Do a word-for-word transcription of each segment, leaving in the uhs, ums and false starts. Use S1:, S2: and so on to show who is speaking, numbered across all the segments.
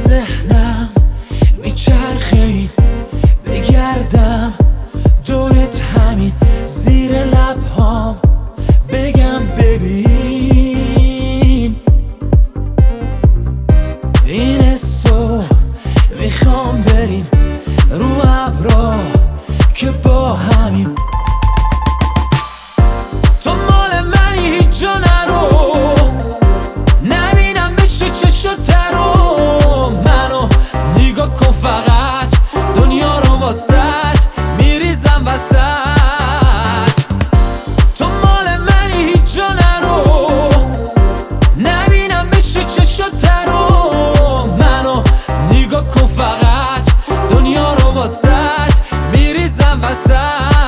S1: ذهنم میچرخه این بگردم دورت همین زیر لبهام بگم ببین این حسو میخوام بریم رو ابرا که با همیم تو مال منی هیچ جا نرو نبینم بشه چشاتر رو منو نگاه کن فقط دنیا رو واسط میریزم وسط تو مال منی هیچ جا نرو نبینم بشه چشاتر رو منو نگاه کن فقط دنیا رو واسط میریزم وسط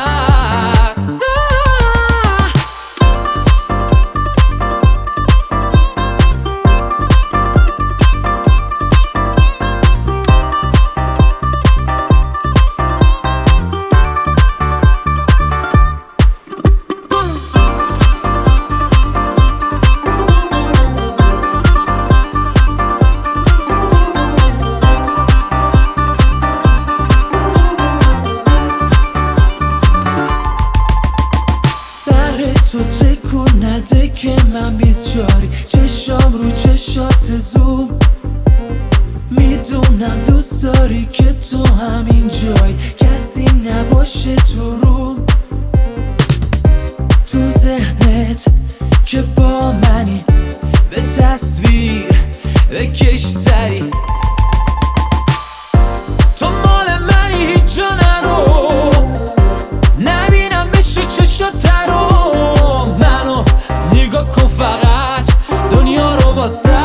S1: تو تکون نده که من بیزجاری چشام رو چشات زوم میدونم دوست داری که تو همین جای کسی نباشه تو روم تو ذهنت که با منی به تصویر بکش سری تو مال منی هیچ جا نرو نبینم بشه چشاتر رو منو نگاه کن فقط دنیا رو واسه